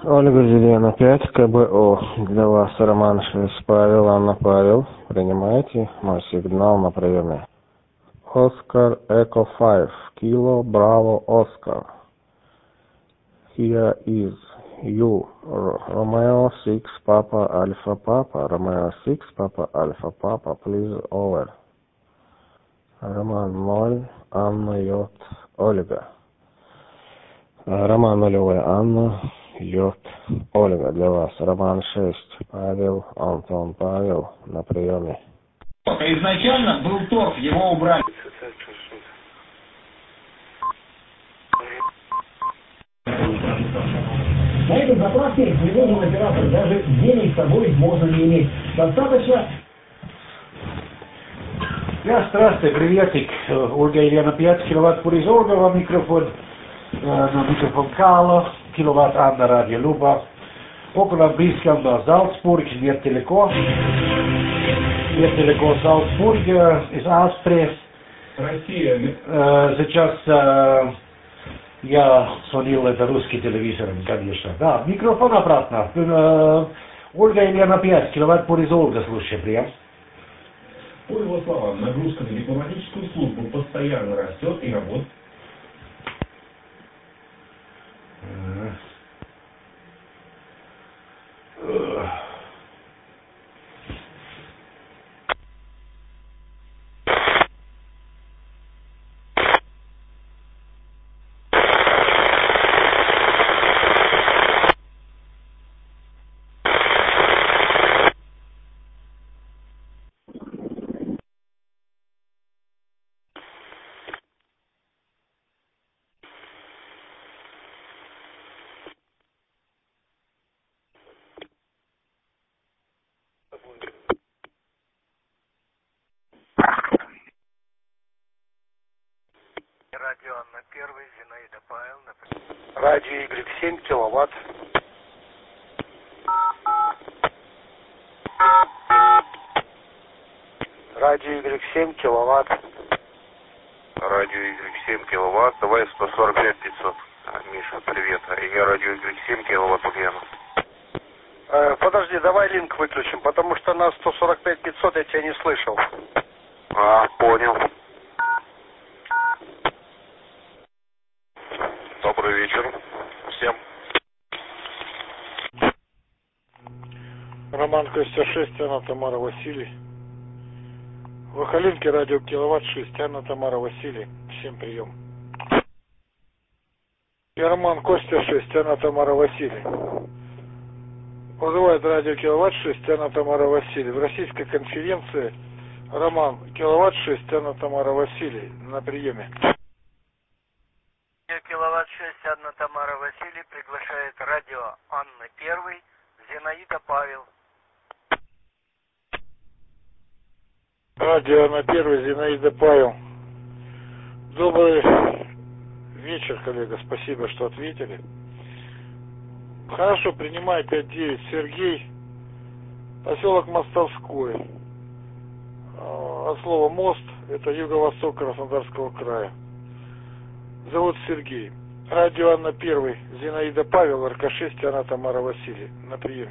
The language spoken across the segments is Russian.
Ольга Зелена 5, КБО. Для вас Роман 6, Павел, Анна, Павел. Принимайте мой сигнал на приеме. Oscar Echo 5, Kilo Bravo Oscar. Here is you, Romeo 6, Papa Alpha Papa, Romeo 6, Papa Alpha Papa, please over. Роман 0, Анна J, Ольга. Роман 0, Анна J, Ольга, для вас. Роман 6, Павел, Антон, Павел, на приеме. Изначально был торг, его убрали. На этой заправке тревожен оператор, даже денег с собой можно не иметь. Достаточно... Здравствуйте, приветик. Ольга Елена 5 киловатт Пуризоргова, микрофон, на микрофон Кало, киловатт Анна Радио Люба. Около близко Зальцбург, нет далеко Зальцбург, из Австрии. Россия. Сейчас я звонил, это русский телевизор, конечно. Да, микрофон обратно. Ольга Елена 5 киловатт Пуризорга, слушай, прием. По его словам, нагрузка на дипломатическую службу постоянно растет и работает. Радио Анна 1, Зинаида Павел. Радио Y7 киловатт. Радио Y7 киловатт. Радио Y7 киловатт, давай 145 500. Миша, привет. Я радио Y7 киловатт Ульяна. Подожди, давай линк выключим, потому что на 145 500 я тебя не слышал. Понял. Добрый вечер всем. Роман Костя 6, Анна Тамара Василий. Вахалинки, радио киловатт 6, Анна Тамара Василий. Всем прием. Я Роман Костя 6, Анна Тамара Василий. Вызывает радио киловатт 6, Анна Тамара Василий. В российской конференции Роман киловатт 6, Анна Тамара Василий. На приеме. Киловатт 6, Анна Тамара Василий приглашает радио Анна 1, Зинаида Павел. Радио Анна 1, Зинаида Павел. Добрый вечер, коллега. Спасибо, что ответили. Хорошо, принимай 5-9. Сергей, поселок Мостовской. От слова мост, это юго-восток Краснодарского края. Зовут Сергей. Радио Анна 1, Зинаида Павел, РК6, Анна Тамара Василий. На прием.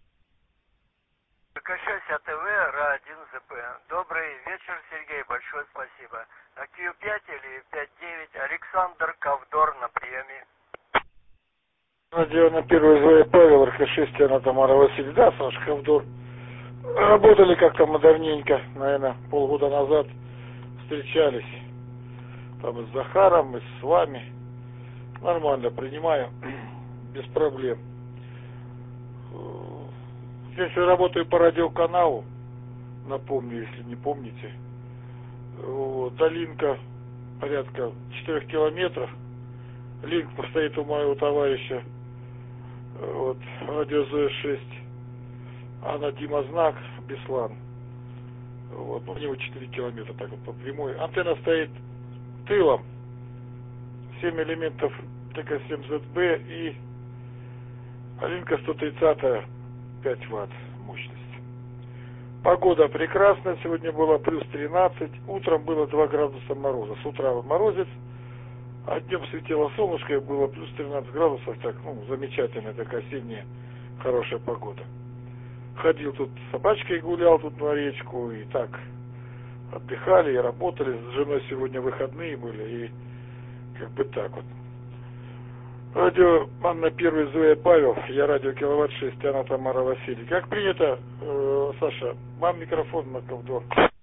РК6 АТВ, Ра1 ЗП. Добрый вечер, Сергей, большое спасибо. На Q5 или 5-9, Александр Ковдор на приеме. Радио Анна 1, ЗВ Павел, РК6, Анна Тамара Василий. Да, Саша Ковдор. Работали как-то модерненько, наверное, полгода назад встречались. Там и с Захаром, и с вами. Нормально принимаю, без проблем. Здесь я работаю по радиоканалу, напомню, если не помните. Долинка порядка 4 километров. Линк стоит у моего товарища. Радио ЗОЭ-6. Анна Дима Знак, Беслан. У него 4 километра так вот по прямой. Антенна стоит тылом. 7 элементов ТК-7ЗБ и Алинка 130, 5 ватт мощность. Погода прекрасная, сегодня было плюс 13, утром было 2 градуса мороза. С утра морозец, А днем светило солнышко, и было плюс 13 градусов, так, ну, замечательная такая осенняя, хорошая погода. Ходил тут с собачкой, гулял тут на речку, и так, отдыхали и работали. С женой сегодня выходные были, и как бы так вот. Радио Анна Первый, Зоя Павел, я радио Киловатт 6, она Тамара Василий. Как принято, Саша, вам микрофон на ковдор.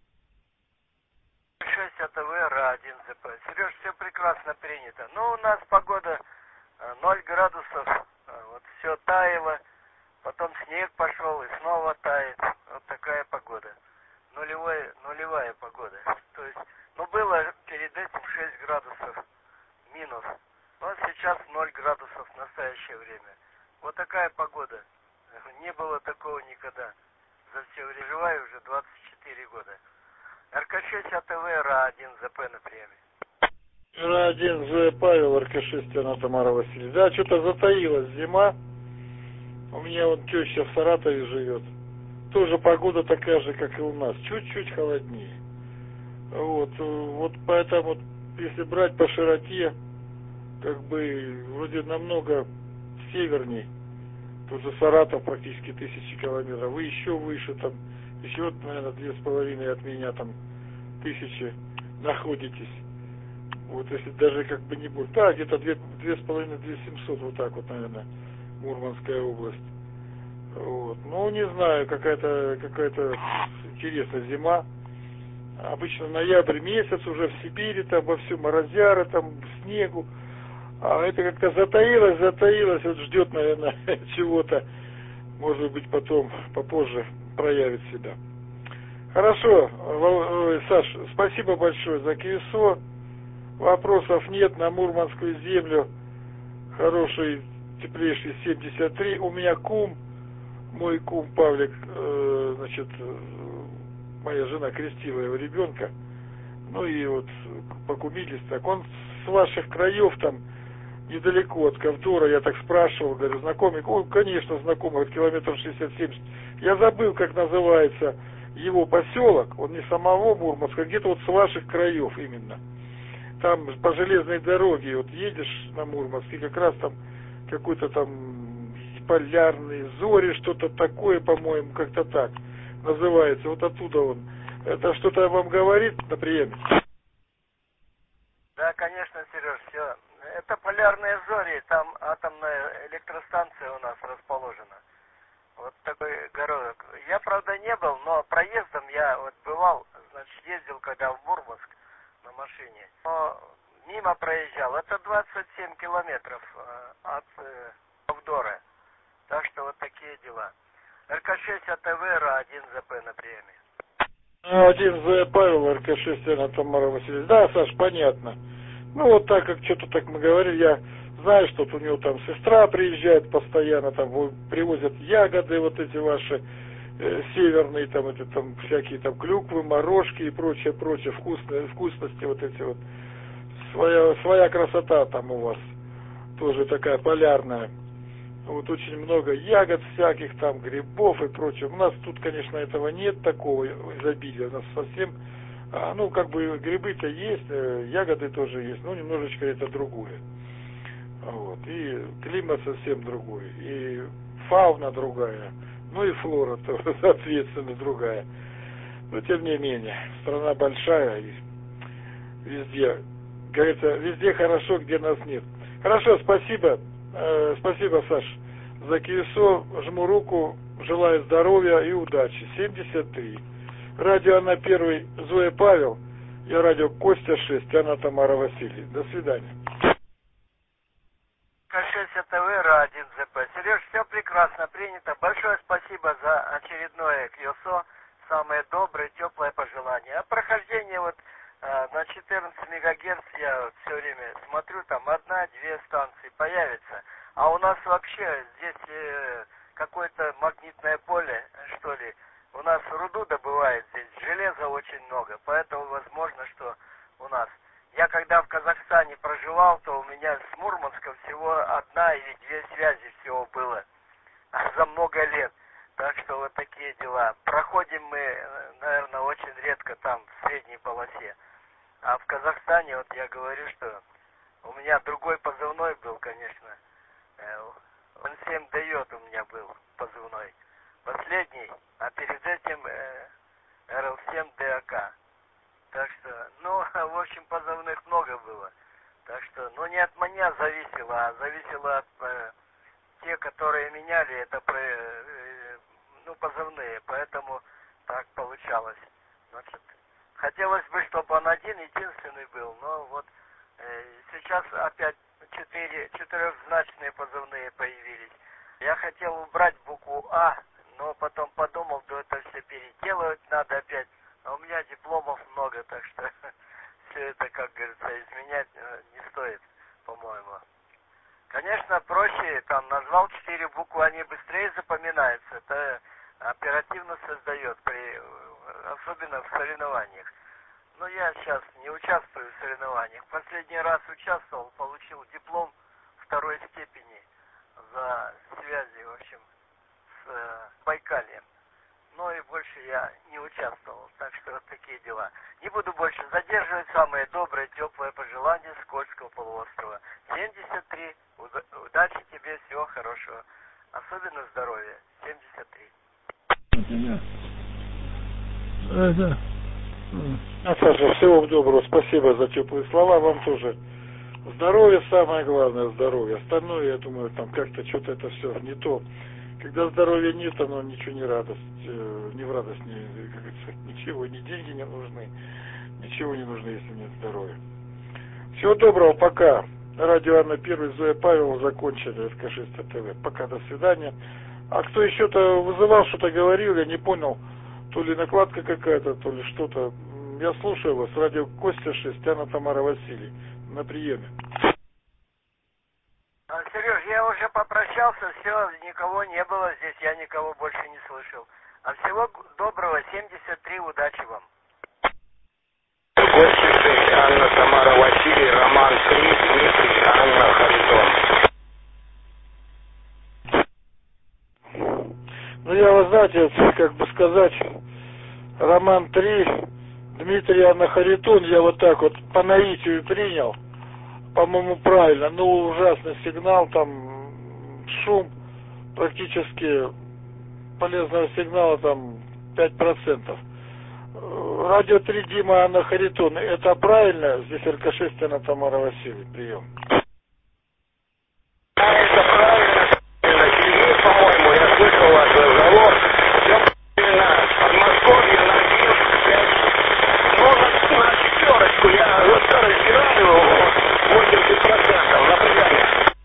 6 АТВ, Ра-1 ЗП. Сереж, все прекрасно принято. Ну, у нас погода 0 градусов, вот все таяло, потом снег пошел и снова тает. Вот такая погода. Нулевая погода. То есть, ну, было перед этим 6 градусов минус. Вот сейчас 0 градусов в настоящее время. Вот такая погода. Не было такого никогда. За все время. Живаю уже 24 года. РК-6 АТВ, Ра-1 ЗП на приеме. Ра-1 Зоя Павел, РК-6, она Тамара Василий. Да, что-то затаилась зима. У меня вот теща в Саратове живет. Тоже погода такая же, как и у нас. Чуть-чуть холоднее. Вот поэтому, если брать по широте, как бы вроде намного северней. Тут же Саратов практически 1000 километров. Вы еще выше, там, еще, наверное, 2,5 от меня там 1000 находитесь. Вот если даже как бы не будет. Да, где-то 2,5-2700, вот так вот, наверное, Мурманская область. Вот. Ну, не знаю, какая-то интересная зима. Обычно ноябрь месяц уже в Сибири, там во всем морозяры, там снегу. А это как-то затаилось, вот ждет, наверное, чего-то, может быть, потом, попозже проявит себя. Хорошо, Саш, спасибо большое за КСО. Вопросов нет, на Мурманскую землю хороший, теплейший 73. У меня кум, мой кум Павлик, значит, моя жена крестила его ребенка, ну и вот покумились так. Он с ваших краев там, недалеко от Ковдора, я так спрашивал, говорю, знакомый? Ой, конечно, знакомый, от километров 60-70. Я забыл, как называется его поселок, он не самого Мурманска, где-то вот с ваших краев именно. Там по железной дороге вот едешь на Мурманск, и как раз там какой-то там полярные зори, что-то такое, по-моему, как-то так называется. Вот оттуда он. Это что-то вам говорит на приеме? Да, конечно, Сереж, все. Это полярные зори, там атомная электростанция у нас расположена. Вот такой городок. Я, правда, не был, но проездом я вот бывал, значит, ездил когда в Мурманск на машине. Но мимо проезжал. Это 27 километров от Ковдора. Так что вот такие дела. РК-6 АТВ, Ра-1 ЗП на приеме. 1 Зоя Павел, РК-6, она Тамара Василий. Да, Саш, понятно. Ну вот так, как что-то так мы говорили, я знаю, что у него там сестра приезжает постоянно, там привозят ягоды вот эти ваши северные, там эти там всякие там клюквы, морожки и прочее, вкусности вот эти вот. Своя красота там у вас, тоже такая полярная. Вот очень много ягод всяких, там грибов и прочего. У нас тут, конечно, этого нет, такого изобилия. У нас совсем, ну, как бы грибы-то есть, ягоды тоже есть, но немножечко это другое. Вот. И климат совсем другой, и фауна другая, ну и флора тоже, соответственно, другая. Но тем не менее, страна большая, и везде, говорится, везде хорошо, где нас нет. Хорошо, спасибо. Спасибо, Саш, за КСО. Жму руку, желаю здоровья и удачи. 73. Радио Анна Первый, Зоя Павел. Я радио Костя 6, Анна Тамара Василий. До свидания. РК-6 АТВ, Ра-1 ЗП. Сереж, все прекрасно принято. Большое спасибо за очередное КСО. Самое доброе, теплое пожелание. А прохождение вот на 14 мегагерц я все время смотрю, там 1-2 станции появится. А у нас вообще здесь какое-то магнитное поле, что ли. У нас руду добывает здесь, железа очень много. Поэтому возможно, что у нас. Я когда в Казахстане проживал, то у меня с Мурманском всего 1 или 2 связи всего было за много лет. Так что вот такие дела. Проходим мы, наверное, очень редко там, в средней полосе. А в Казахстане, вот я говорю, что У меня другой позывной был, конечно. Он 7 дает у меня был позывной. Последний, а перед этим РЛ-7 ДАК. Так что, ну, в общем, позывных много было. Так что, ну, не от меня зависело, а зависело от те, которые меняли, это позывные, поэтому так получалось. Значит, хотелось бы, чтобы он один, единственный был, но вот сейчас опять четырехзначные позывные появились. Я хотел убрать букву А, но потом подумал, что это все переделывать надо опять. А у меня дипломов много, так что все это, как говорится, изменять не стоит, по-моему. Конечно, проще, там, назвал 4 буквы, они быстрее запоминаются. Это оперативно создает, особенно в соревнованиях. Но я сейчас не участвую в соревнованиях. Последний раз участвовал, получил диплом 2-й степени за связи, в общем, с Байкальем. Но и больше я не участвовал. Так что вот такие дела. Не буду больше задерживать. Самые добрые, теплые пожелания с Кольского полуострова. 73. Удачи тебе, всего хорошего. Особенно здоровья. 73. Саша, всего доброго. Спасибо за теплые слова. Вам тоже. Здоровье самое главное, здоровье. Остальное, я думаю, там как-то что-то это все не то. Когда здоровья нет, оно ничего не радость, не в радость, как говорится, ничего, ни деньги не нужны, ничего не нужно, если нет здоровья. Всего доброго, пока. Радио Анна Первый, Зоя Павел, закончили СК6 ТВ. Пока, до свидания. А кто еще-то вызывал, что-то говорил, я не понял, то ли накладка какая-то, то ли что-то. Я слушаю вас, радио Костя 6, Анна Тамара Василий, на приеме. Сереж, я уже попрощался, все, никого не было здесь, я никого больше не слышал. А всего доброго, 73, удачи вам. Костя 6, Анна Тамара Василий, Роман 3, Дмитрий, Анна Харитон. Ну, я, вы знаете, как бы сказать, Роман 3, Дмитрий, Анна Харитон, я вот так вот по наитию принял. По-моему, правильно. Ну, ужасный сигнал, там шум, практически полезного сигнала там 5%. Радио 3 Дима, Анна Харитон. Это правильно? Здесь РК6, Анна Тамара Василий. Прием. Это правильно. Сергей, по-моему, я слышал ваш разговор. Все правильно. Подмосковье на 95. Ну, на 4. Я вот старый радио 80% на приеме.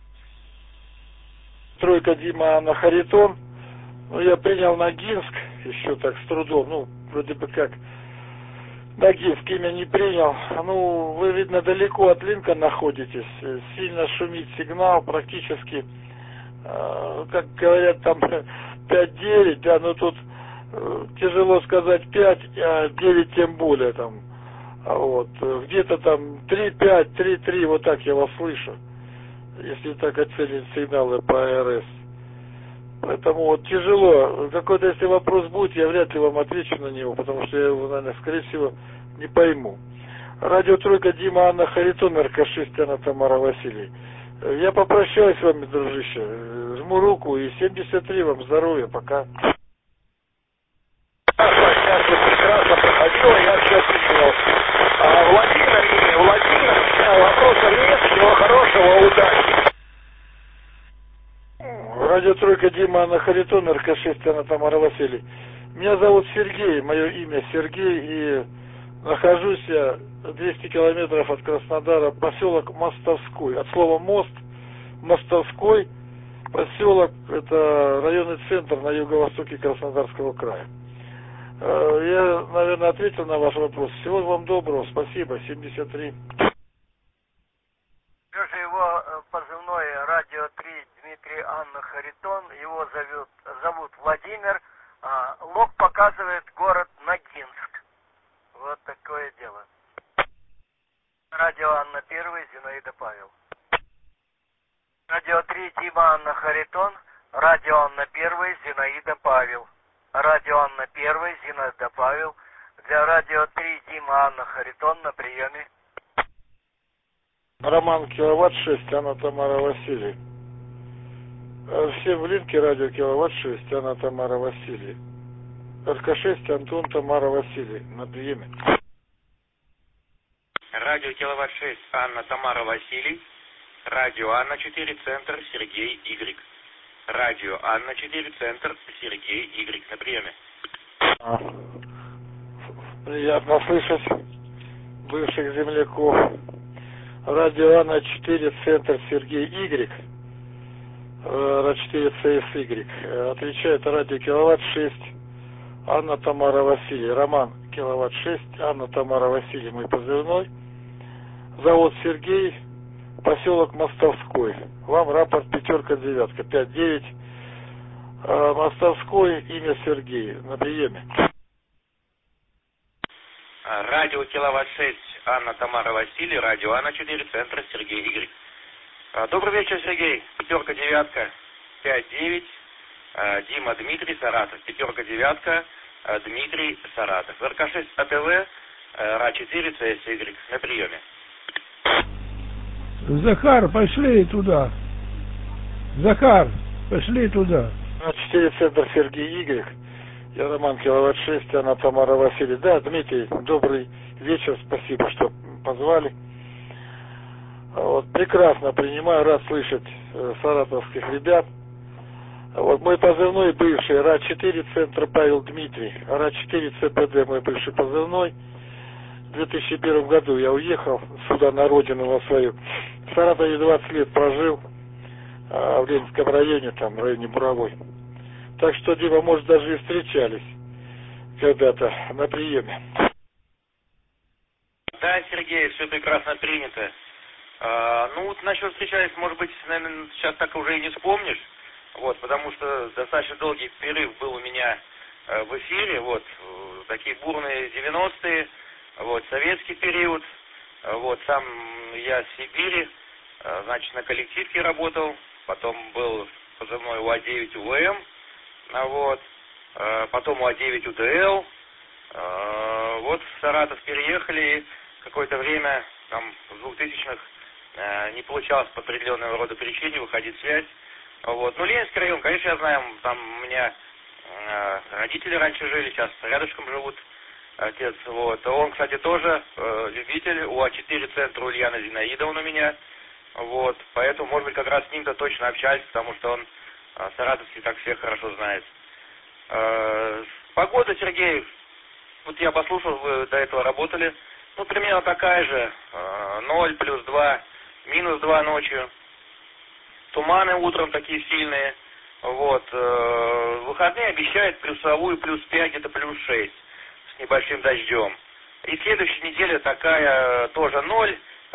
Тройка Дима, Анна Харитон. Ну, я принял Ногинск, еще так с трудом, ну, вроде бы как Ногинск имя не принял. Ну, вы, видно, далеко от Линка находитесь, сильно шумит сигнал, практически, как говорят, там 5-9, да, но тут тяжело сказать 5, а 9 тем более там, вот, где-то там 3-5, 3-3, вот так я вас слышу, если так оценить сигналы по АРС. Поэтому вот тяжело. Какой-то если вопрос будет, я вряд ли вам отвечу на него, потому что я его, наверное, скорее всего, не пойму. Радио Тройка Дима, Анна Харитон, РК6, Анна Тамара Василий. Я попрощаюсь с вами, дружище. Жму руку и 73 вам здоровья. Пока. Сейчас вот прекрасно проходило, я все принял. Владимир, вопросов нет, всего хорошего, удачи. Радио Тройка Дима, Анна Харитон, РК6, Анна Тамара Василий. Меня зовут Сергей, мое имя Сергей, и нахожусь я 200 километров от Краснодара, поселок Мостовской. От слова мост, Мостовской, поселок, это районный центр на юго-востоке Краснодарского края. Я, наверное, ответил на ваш вопрос. Всего вам доброго, спасибо, 73. Леша, его позывной радио 3 Дмитрий, Анна Харитон, его зовут Владимир, лог показывает город Ногинск. Вот такое дело. Радио Анна 1, Зинаида Павел. Радио 3 Дима, Анна Харитон, радио Анна 1, Зинаида Павел. Радио Анна 1, Зинаида Павел. Для радио 3 Дима, Анна Харитон на приеме. Роман Киловатт 6, Анна Тамара Василий. Всем в линке радио Киловатт 6, Анна Тамара Василий. РК6, Антон Тамара Василий. На приеме. Радио Киловатт 6, Анна Тамара Василий. Радио Анна 4, Центр, Сергей Y. Радио Анна 4, Центр, Сергей Y. На приеме. Приятно слышать бывших земляков. Радио Анна 4, Центр, Сергей Y. Ра4 ЦСY. Отвечает радио Киловатт 6, Анна Тамара Василий. Роман Киловатт 6, Анна Тамара Василий. Мой позывной. Завод Сергей, поселок Мостовской. Вам рапорт 5-9, 5-9. Мостовской, имя Сергей. На приеме. Радио Киловатт 6, Анна Тамара Василий. Радио Анна 4, Центр, Сергей Y. Добрый вечер, Сергей. 5-9, 5-9. Дима, Дмитрий, Саратов. 5-9, Дмитрий, Саратов. РК6 АТВ, Ра4 ЦСY. На приеме. Захар, пошли туда. Захар, пошли туда. Ра4 Центр, Сергей Y. Я Роман Киловатт 6, Анна Тамара Василий. Да, Дмитрий, добрый вечер. Спасибо, что позвали. Вот, прекрасно принимаю, рад слышать саратовских ребят. Вот мой позывной бывший Ра4 Центр Павел Дмитрий, Ра4 ЦПД мой бывший позывной. В 2001 году я уехал сюда на родину на свою. В Саратове 20 лет прожил, в Ленинском районе, там, в районе Буровой. Так что, Дима, может, даже и встречались когда-то на приеме. Да, Сергей, все прекрасно принято. Ну, вот насчет встречались, может быть, наверное, сейчас так уже и не вспомнишь. Вот, потому что достаточно долгий перерыв был у меня в эфире. Вот, такие бурные 90-е, вот, советский период. Вот, сам я в Сибири, значит, на коллективке работал. Потом был позывной УА-9 УВМ. Вот, потом УА-9 УДЛ. Вот в Саратов переехали, и какое-то время, там, в 2000-х, не получалось по определенного рода причине выходить в связь. Вот. Ну, Ленинский район, конечно, я знаю, там у меня родители раньше жили, сейчас рядышком живут, отец. Вот. Он, кстати, тоже любитель, УА-4 Центр Ульяна Зинаидовна у меня. Вот. Поэтому, может быть, как раз с ним-то точно общались, потому что он саратовский так всех хорошо знает. Погода, Сергей, вот я послушал, вы до этого работали, ну, примерно такая же, 0, +2, -2 ночью. Туманы утром такие сильные. Вот. Выходные обещают плюсовую +5, где-то +6 с небольшим дождем. И следующая неделя такая тоже 0,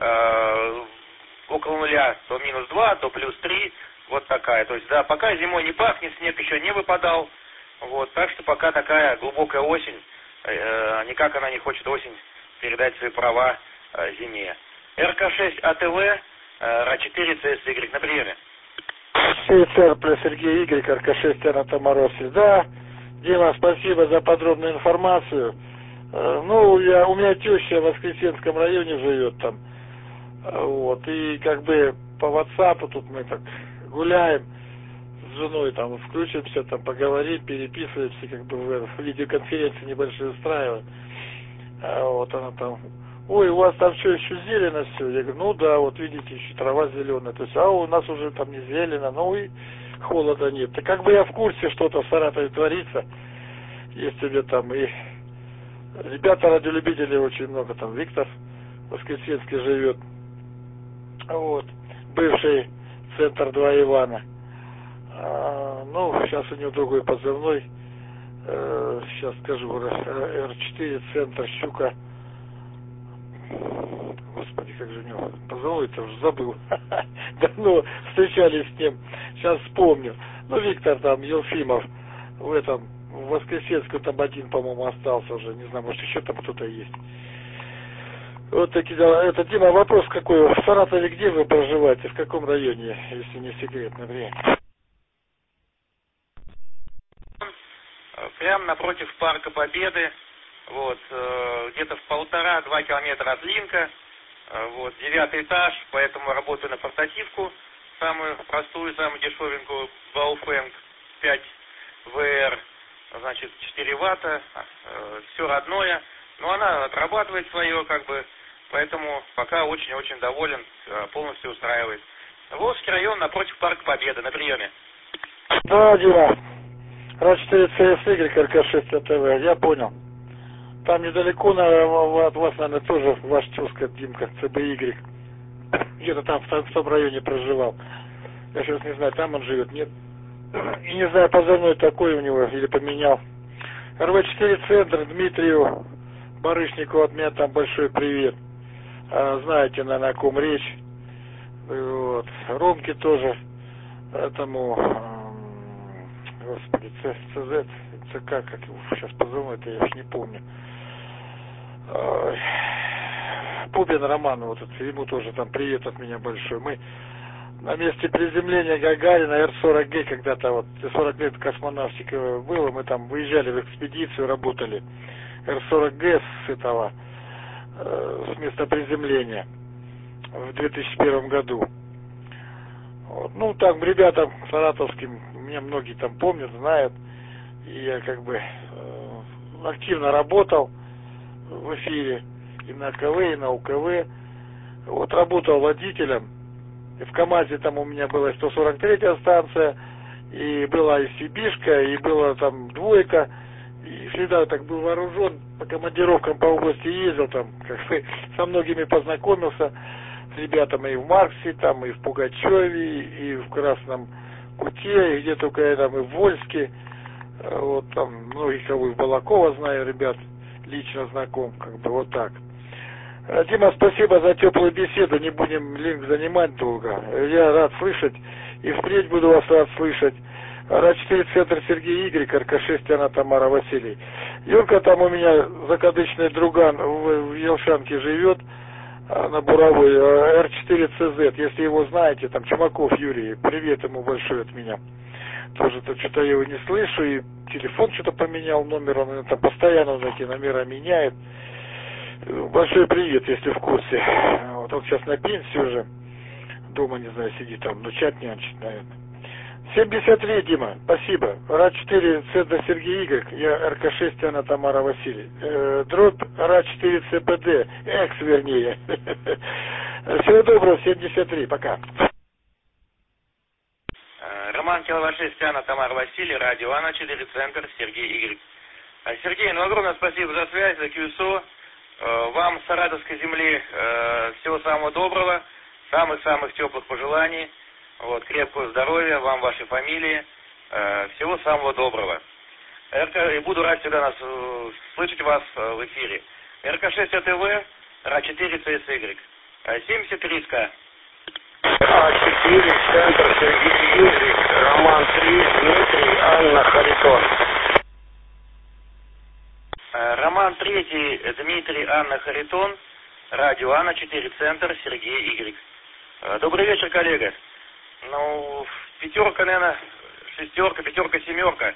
около 0, то -2, то +3. Вот такая. То есть, да, пока зимой не пахнет, снег еще не выпадал. Вот. Так что пока такая глубокая осень. Никак она не хочет осень передать свои права зиме. РК6 АТВ, Ра4 ЦСY. На приеме. ЦР Сергей Y, РК6 Анна Тамара Василий. Да, Дима, спасибо за подробную информацию. Ну, у меня теща в Воскресенском районе живет там. Вот, и как бы по WhatsApp тут мы так гуляем с женой, там включимся, там поговорим, переписываемся, как бы в видеоконференции небольшие устраиваем. Вот она там: ой, у вас там что, еще зелено все? Я говорю: ну да, вот видите, еще трава зеленая. То есть, а у нас уже там не зелено, ну и холода нет. Так как бы я в курсе, что-то в Саратове творится. Есть у меня там и ребята радиолюбители очень много, там Виктор Воскресенский живет. Вот, бывший Центр 2 Ивана. Ну, сейчас у него другой позывной. Сейчас скажу, Р4 Центр Щука. Господи, как же у него позывной-то уже забыл. Давно встречались с ним. Сейчас вспомню. Ну, Виктор там, Елфимов, в этом, в Воскресенском там один, по-моему, остался уже. Не знаю, может, еще там кто-то есть. Вот такие дела. Это, Дима, вопрос какой? В Саратове где вы проживаете? В каком районе, если не секрет, например? Прямо напротив Парка Победы, вот, где-то в 1,5-2 километра от Линка, Вот, 9-й этаж, поэтому работаю на портативку, самую простую, самую дешевенькую, Baofeng 5 VR, значит, 4 ватта, все родное, но она отрабатывает свое, как бы, поэтому пока очень-очень доволен, полностью устраивает. Волжский район, напротив Парка Победы, на приеме. Да, Дима, РА-4 CSY, РК-6 АТВ, я понял. Там недалеко от вас, наверное, тоже ваш тезка Димка, ЦБY. Где-то там в том районе проживал. Я сейчас не знаю, там он живет, нет. И не знаю, позывной такой у него или поменял. РВ-4 Центр, Дмитрию Барышнику от меня там большой привет. Знаете, наверное, о ком речь. Вот. Ромке тоже, этому, господи, ЦЗ, ЦК, как его сейчас позывной-то, я уж не помню. Пупин Роман, вот ему тоже там привет от меня большой. Мы на месте приземления Гагарина Р-40Г, когда-то вот 40 лет космонавтика было, мы там выезжали в экспедицию, работали. Р-40Г с этого, с места приземления в 2001 году. Вот. Ну, там ребята саратовским, меня многие там помнят, знают. И я как бы активно работал в эфире и на КВ, и на УКВ. Вот работал водителем. И в КамАЗе там у меня была 143-я станция, и была и Сибишка, и была там двойка. И всегда так был вооружен, по командировкам по области ездил, там как бы со многими познакомился, с ребятами и в Марксе, там, и в Пугачеве, и в Красном Куте, и где только я там, и в Вольске. Вот там многих кого из Балакова знаю, ребят, лично знаком, как бы вот так. Дима, спасибо за теплую беседу, не будем линк занимать долго. Я рад слышать, и впредь буду вас рад слышать. РА-4 Центр Сергей Y, РК-6 Анна Тамара Василий. Юрка там у меня закадычный друган в Елшанке живет, на Буровой, Р-4 ЦЗ, если его знаете, там Чумаков Юрий, привет ему большой от меня. Тоже что-то я его не слышу, и телефон что-то поменял, номер, он там постоянно эти номера меняет. Большой привет, если в курсе. Вот он сейчас на пенсии уже, дома, не знаю, сидит там, но чат нянчит, наверное. 73, Дима, спасибо. РА-4 Центр Сергей Y, я РК-6 Анна Тамара Василий. Дробь РА-4 ЦПД, Экс вернее. Всего доброго, 73, пока. Роман Киловатт-6 Анна Тамара Василий, радио Анна 4 Центр Сергей Y. Сергей, ну огромное спасибо за связь, за QSO. Вам с Саратовской земли всего самого доброго, самых-самых теплых пожеланий. Вот, крепкого здоровья вам, вашей фамилии, всего самого доброго. И буду рад всегда слышать вас в эфире. РК-6 АТВ, РА-4 CSY, 73 СК. РА-4, Центр Сергей Y, Роман 3, Дмитрий, Анна Харитон. Роман 3, Дмитрий, Анна Харитон, радио Анна 4 Центр Сергей Y. Добрый вечер, коллега. Ну, пятерка, наверное, шестерка, пятерка, семерка.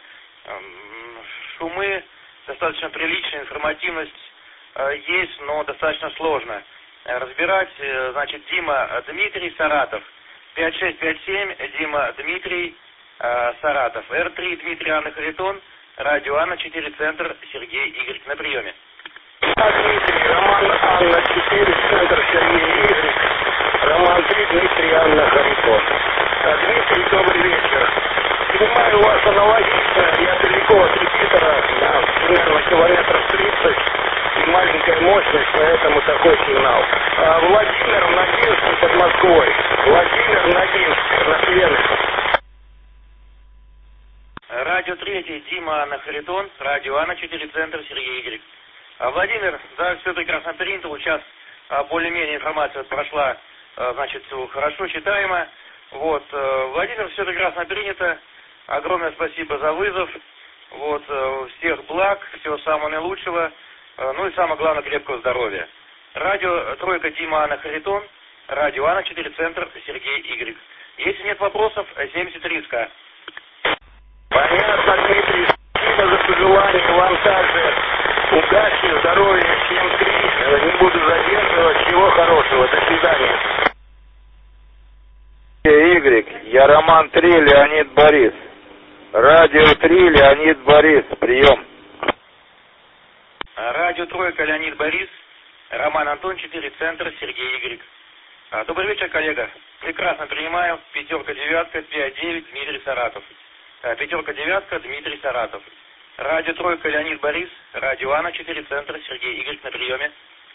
Шумы достаточно приличная, информативность есть, но достаточно сложно разбирать. Значит, Дима, Дмитрий, Саратов. 5657, Дима, Дмитрий, Саратов. Р3, Дмитрий, Анна Харитон, радио Анна 4 Центр Сергей Y. На приеме. Дмитрий, Роман, Анна 4 Центр Сергей Y. Роман 3, Дмитрий, Анна Харитон. Дмитрий, добрый вечер. Понимаю, у вас аналогично, я далеко от репитера, примерно километров 30, и маленькая мощность, поэтому такой сигнал. Владимир, Ногинск под Москвой. Владимир, Ногинск, на связи. Радио 3, Дима, Анна Харитон, радио Анна 4 Центр Сергей Y. Владимир, да, все прекрасно принято, вот сейчас более-менее информация прошла, значит, все хорошо, читаемо. Вот, Владимир, все прекрасно принято. Огромное спасибо за вызов. Вот, всех благ, всего самого наилучшего. Ну и самое главное, крепкого здоровья. Радио Тройка, Дима, Анна Харитон. Радио Анна 4 Центр Сергей Y. Если нет вопросов, 73 СК. Понятно, Дмитрий. Спасибо за пожелание. Вам также удачи, здоровья, всем 3. Не буду задерживать. Всего хорошего. Y, я Роман 3, Леонид Борис. Радио 3, Леонид Борис, прием. Радио Тройка, Леонид Борис. Роман Антон 4, центр, Сергей Y. Добрый вечер, коллега. Прекрасно принимаю. 5-9, 5-9, Дмитрий Саратов. 5-9, Дмитрий Саратов. Радио Тройка, Леонид Борис. Радио Анна 4, центр, Сергей Y на приеме.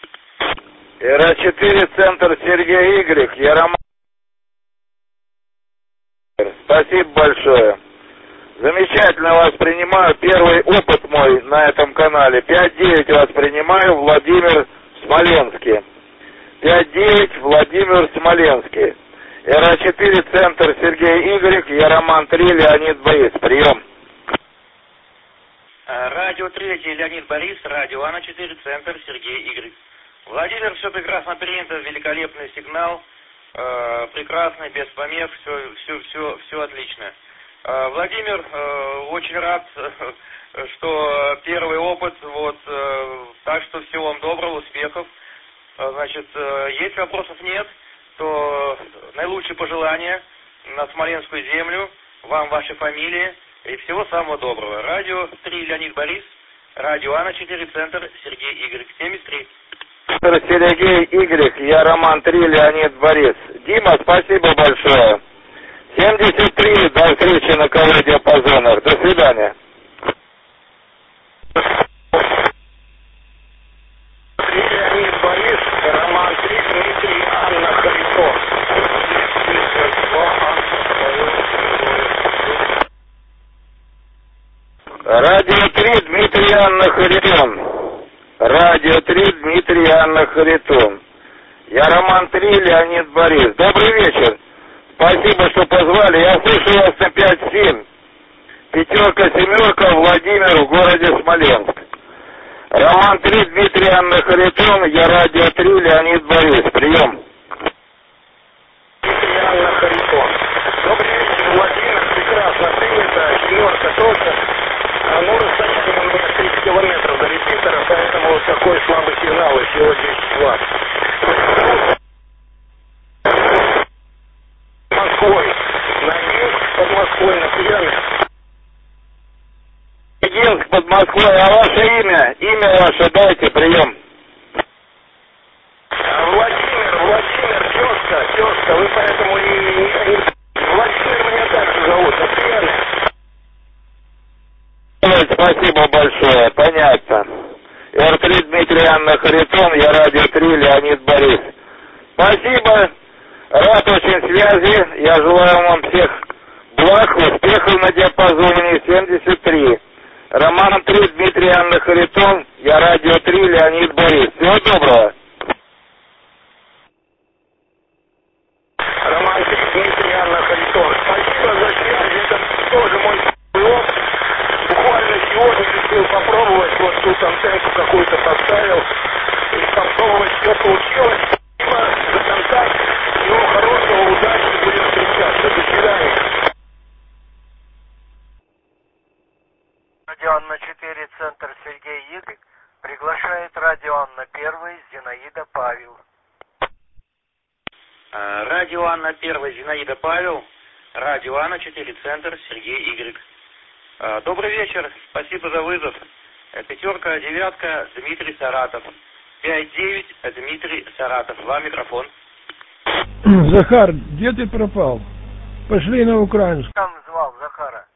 РА-4, центр, Сергей Y, я Роман. Спасибо большое. Замечательно вас принимаю. Первый опыт мой на этом канале. 5-9 вас принимаю. Владимир, Смоленский. 5-9, Владимир, Смоленский. РА-4, центр, Сергей Y, я Роман 3, Леонид Борис. Прием. Радио 3, Леонид Борис. Радио Анна 4, центр, Сергей Y. Владимир, все прекрасно принято. Великолепный сигнал. Прекрасный, без помех. Все отлично. Владимир, очень рад, что первый опыт, так что всего вам доброго, успехов. Значит, если вопросов нет, то наилучшие пожелания на Смоленскую землю, вам, вашей фамилии и всего самого доброго. Радио 3, Леонид Борис, радио Анна 4, центр, Сергей Y, 73. Сергей Y, я Роман 3, Леонид Борис. Дима, спасибо большое. 73, до встречи на КВ-диапазонах. До свидания. Леонид Борис, Роман 3, Дмитрий, Анна, Харитон. Радио 3, Дмитрий, Анна, Харитон. Радио 3, Дмитрий, Анна, Харитон. Я Роман 3, Леонид Борис. Добрый вечер. Спасибо, что позвали. Я слышу вас на 5-7. 5-7, Владимир в городе Смоленск. Роман 3, Дмитрий, Анна, Харитон. Я радио 3, Леонид Борис. Прием. Дмитрий, Анна, Харитон. Добрый вечер, Владимир. Прекрасно принято. 7 тоже. Расстояние у меня 30 километров до репитера, поэтому вот такой слабый сигнал, и всего 10 ватт. Москвой. На юг под Москвой, на приеме. Единск под Москвой. А ваше имя? Имя ваше дайте, прием. Владимир, тезка, вы поэтому и Владимир меня также зовут, на приеме. Спасибо большое, понятно. Р3, Дмитрий, Анна, Харитон, я радио 3, Леонид Борис. Спасибо, рад очень связи, я желаю вам всех благ, успехов на диапазоне 73. Роман 3, Дмитрий, Анна, Харитон, я радио 3, Леонид Борис. Всего доброго. Роман 3, Дмитрий, Анна, Харитон. Спасибо за связь, это тоже мой опыт. Буквально сегодня решил попробовать, вот тут антенку какую-то поставил, и попробовать, все получилось. Спасибо за контакт, всего хорошего, удачи, будем встречаться. До свидания. Радио Анна 4, центр, Сергей Y, приглашает радио Анна 1, Зинаида Павел. Радио Анна 1, Зинаида Павел. Радио Анна 4, центр, Сергей Y. Добрый вечер, спасибо за вызов. 5-9, Дмитрий Саратов. 5-9, Дмитрий Саратов. Вам микрофон. Захар, где ты пропал? Пошли на украинскую. Там звал Захара.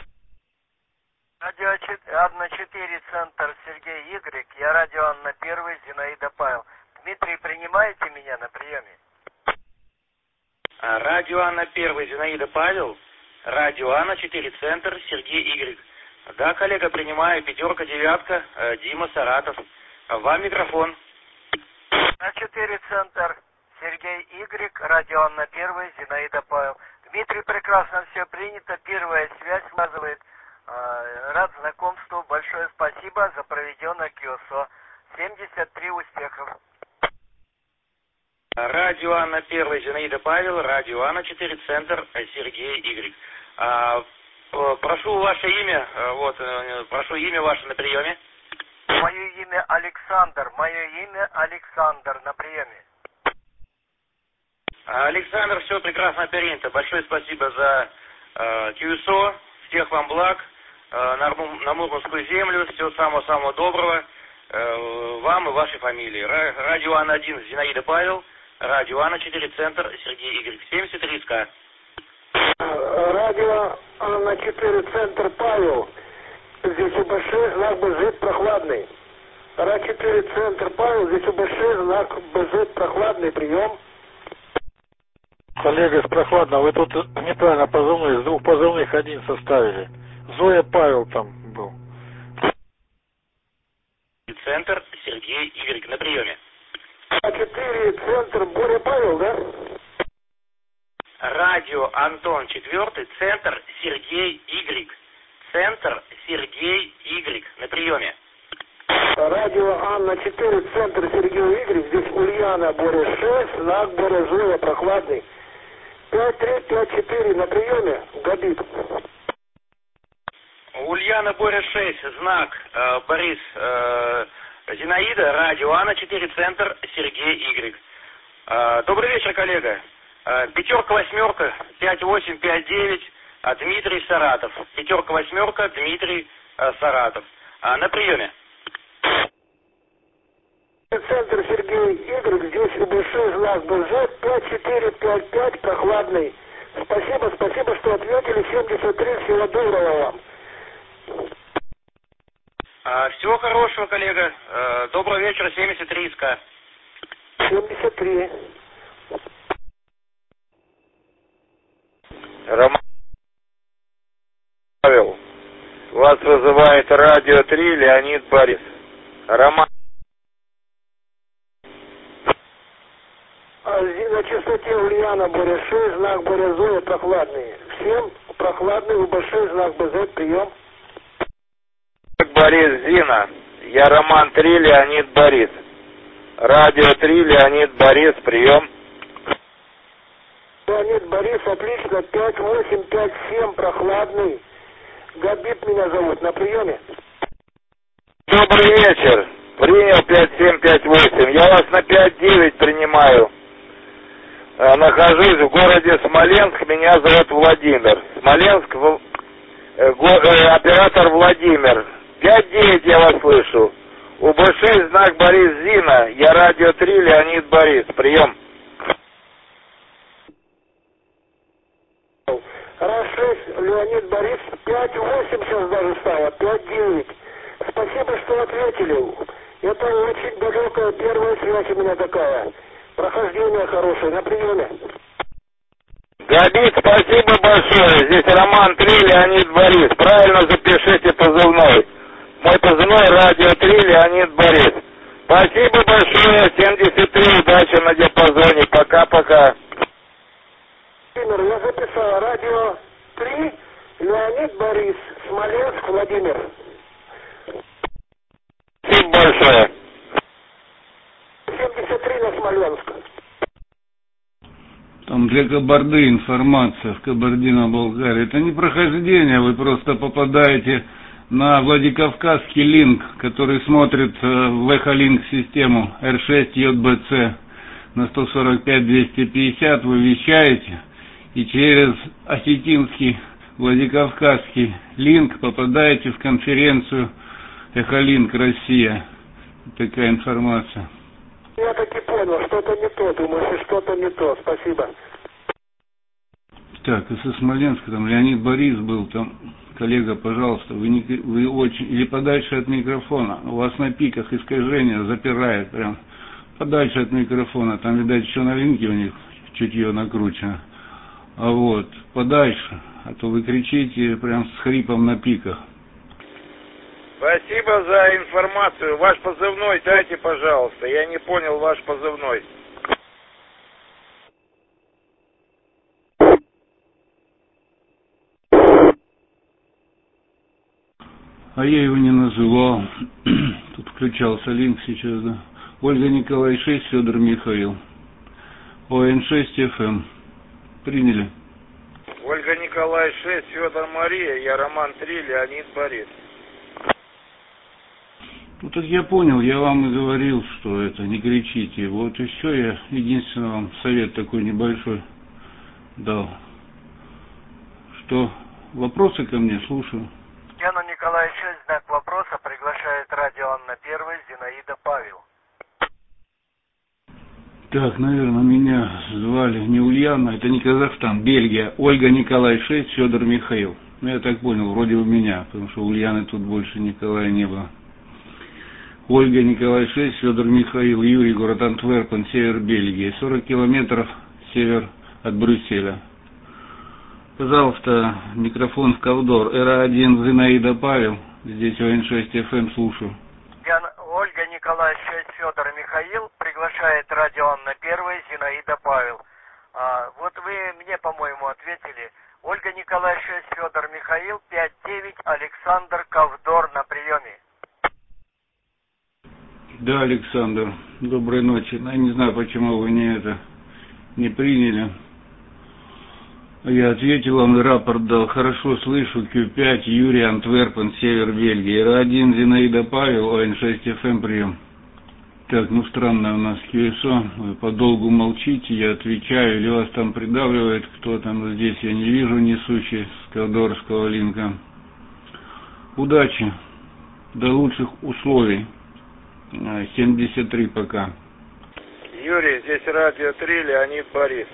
Радио Анна 4, центр, Сергей Y. Я радио Анна 1, Зинаида Павел. Дмитрий, принимаете меня на приеме? Радио Анна 1, Зинаида Павел. Радио Анна 4, центр, Сергей Y. Да, коллега, принимаю. 5-9, Дима Саратов. Вам микрофон. На 4, центр, Сергей Y, радио Анна 1, Зинаида Павел. Дмитрий, прекрасно все принято. Первая связь связывает. Рад знакомству. Большое спасибо за проведенное КИОСО. 73 успехов. Радио Анна 1, Зинаида Павел. Радио Анна 4, центр, Сергей Y. Прошу ваше имя. Прошу имя ваше на приеме. Мое имя Александр. На приеме. Александр, все прекрасно принято. Большое спасибо за QSO. Всех вам благ. На Мурманскую землю. Всего самого-самого доброго. Вам и вашей фамилии. Радио Ан-1 Зинаида Павел. Радио Ан-4 Центр Сергей Игорь. 73 СК. Радио Ан-4 Центр Павел. Здесь УБШ, знак БЗ прохладный. Ра-4 Центр Павел, здесь УБШ, знак БЗ прохладный, прием. Коллега из Прохладного, вы тут неправильно позывной, из двух позывных один составили. Зоя Павел там был. Центр Сергей Игорь на приеме. Ра-4 Центр Боря Павел, да? Радио Антон 4 Центр Сергей Игорь. Центр Сергей Игорь на приеме. Радио Анна-4, Центр Сергей Игорь, здесь Ульяна Боря 6, знак Боря Зоя прохладный. 5354 на приеме, Габит. Ульяна Боря 6, знак Борис Зинаида, радио Анна-4 Центр Сергей Игорь. Добрый вечер, коллега. 5-8, 5859, Дмитрий Саратов. 5-8, Дмитрий Саратов. На приеме. Центр Сергей Игорь, здесь УБШ, знак БЗ, 5455, прохладный. Спасибо, что ответили, 73, всего доброго вам. Всего хорошего, коллега. Доброго вечера, 73 СК. 73. Роман Павел, вас вызывает радио 3 Леонид Борис. Роман. На частоте Ульяна Боря 6, знак Боря Зоя прохладный. Всем прохладный, УБШ, знак БЗ, прием. Борис Зина, я Роман 3 Леонид Борис. Радио 3 Леонид Борис, прием. Леонид Борис, отлично, 5857, прохладный. Габит меня зовут, на приеме. Добрый вечер. Принял 5758. Я вас на 59 принимаю. Нахожусь в городе Смоленск. Меня зовут Владимир. Смоленск, оператор Владимир. 59 я вас слышу. УБ6, знак Борис Зина. Я радио 3 Леонид Борис. Прием. Раз-6, Леонид Борис, 5-8 сейчас даже стало, 5-9. Спасибо, что ответили. Это очень далекая первая связь у меня такая. Прохождение хорошее, на приеме. Габит, спасибо большое. Здесь Роман 3 Леонид Борис. Правильно запишите позывной. Мой позывной радио 3 Леонид Борис. Спасибо большое. 73, удачи на диапазоне. Пока-пока. Владимир, я записал радио 3 Леонид Борис, Смоленск, Владимир. Спасибо большое. 73 на Смоленск. Там для Кабарды информация в Кабардино-Балкарии. Это не прохождение, вы просто попадаете на Владикавказский линк, который смотрит в Эхолинк систему R6 JBC на 145-250, вы вещаете, и через осетинский Владикавказский линк попадаете в конференцию Эхолинк Россия. Такая информация. Я таки понял, что-то не то, думаю, что-то не то, спасибо. Так, и со Смоленска, там Леонид Борис был, там, коллега, пожалуйста, вы очень, или подальше от микрофона, у вас на пиках искажения запирает прям, подальше от микрофона, там, видать, еще на линке у них чутье накручено, а вот, подальше, а то вы кричите прям с хрипом на пиках. Спасибо за информацию. Ваш позывной дайте, пожалуйста. Я не понял ваш позывной. А я его не называл. Тут включался линк сейчас, да. Ольга Николай 6, Федор Михаил. ОН6 ФМ. Приняли. Ольга Николай 6, Федор Мария. Я Роман 3, Леонид Борис. Ну так я понял, я вам и говорил, что это, не кричите. Вот и все, я единственный вам совет такой небольшой дал. Что, вопросы ко мне, слушаю. Яну Николаевич, знак вопроса, приглашает радио Анна-1, Зинаида Павел. Так, наверное, меня звали не Ульяна, это не Казахстан, Бельгия. Ольга Николай 6, Федор Михаил. Ну, я так понял, вроде у меня, потому что Ульяны тут больше Николая не было. Ольга Николай 6, Федор Михаил, Юрий, город Антверпен, север Бельгии, 40 километров север от Брюсселя. Пожалуйста, микрофон в Ковдор. РА-1 Зинаида Павел, здесь ОН6 FM, слушаю. Ольга Николай 6, Федор Михаил, приглашает радио Анна-1, Зинаида Павел. Вот вы мне, по-моему, ответили. Ольга Николай 6, Федор Михаил, 5-9, Александр, Ковдор на приеме. Да, Александр, доброй ночи. Я не знаю, почему вы не приняли. Я ответил вам, рапорт дал. Хорошо слышу. Q5, Юрий, Антверпен, север Бельгии. РА-1, Зинаида Павел, ОН6 FM, прием. Так, ну странно у нас QSO. Вы подолгу молчите, я отвечаю. Или вас там придавливает, кто там здесь, я не вижу несущий с ковдорского линка. Удачи. До лучших условий. 73 пока. Юрий, здесь радио 3, Леонид Борис.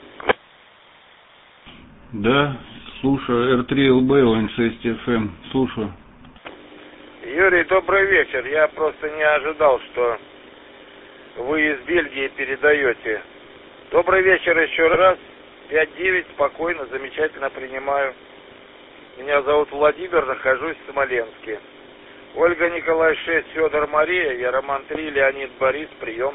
Да, слушаю. R3LB, ОН6 FM, слушаю. Юрий, добрый вечер. Я просто не ожидал, что вы из Бельгии передаете. Добрый вечер еще раз. 5-9, спокойно, замечательно принимаю. Меня зовут Владимир, нахожусь в Смоленске. Ольга Николай 6, Федор Мария, я Роман 3, Леонид Борис, прием.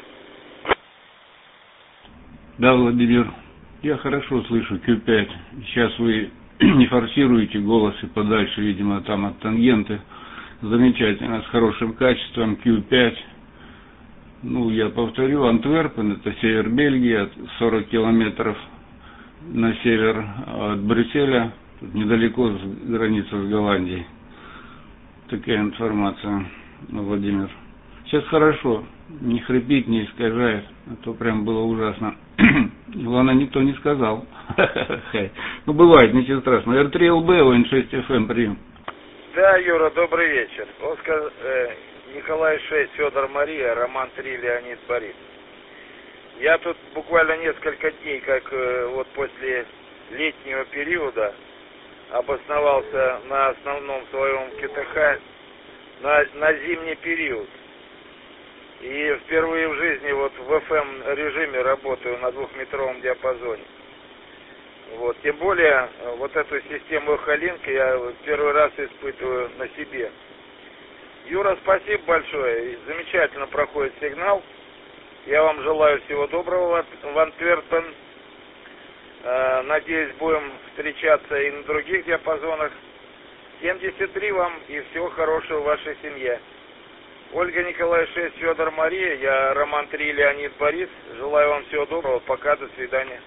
Да, Владимир, я хорошо слышу Q5. Сейчас вы не форсируете голосы подальше, видимо, там от тангенты. Замечательно, с хорошим качеством Q5. Ну, я повторю, Антверпен, это север Бельгии, 40 километров на север от Брюсселя, недалеко с границы с Голландией. Такая информация, Владимир. Сейчас хорошо, не хрипит, не искажает, а то прям было ужасно. Главное, никто не сказал. Ну, бывает, ничего страшного. R3LB, ОН6 FM, прием. Да, Юра, добрый вечер. Оскар Николай 6, Федор Мария, Роман 3, Леонид Борис. Я тут буквально несколько дней, как вот после летнего периода, обосновался на основном своем КТХ на зимний период. И впервые в жизни вот в FM режиме работаю на 2-метровом диапазоне. Вот. Тем более вот эту систему Эхолинк я первый раз испытываю на себе. Юра, спасибо большое. Замечательно проходит сигнал. Я вам желаю всего доброго в Антверпен. Надеюсь, будем встречаться и на других диапазонах. 73 вам и всего хорошего в вашей семье. Ольга Николай 6, Федор Мария, я Роман 3, Леонид Борис. Желаю вам всего доброго. Пока, до свидания.